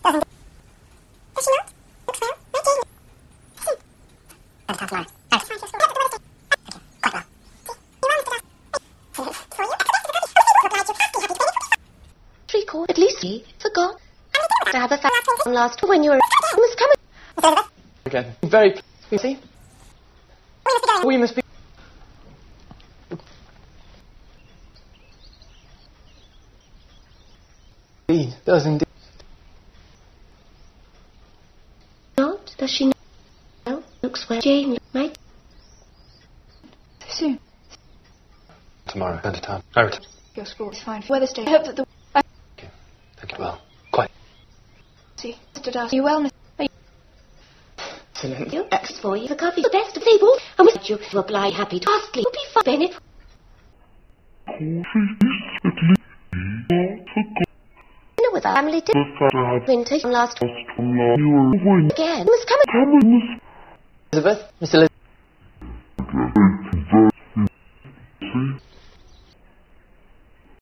Does she not? Looks well. Right, Jane. Better come tomorrow. Thanks. Okay, quite well. For you? Replied you. Happy to be. 3/4, at least 3, forgot. To have a fun last when you were must come Again. Very see? We must be indeed, does indeed. not. Does she know? Looks well. Jane, mate. Soon. Tomorrow, at a time. I return. Your sport is fine for Weatherstone. I hope that the... Thank you. Well, quite. See, Mr. Darcy, you well, Miss... Excellent. You asked for you for coffee. The best of people. And with you to apply happy to Astley. You'll be fine, Bennett. Dinner with our family too. Winter last again. Must come Elizabeth, Miss Elizabeth.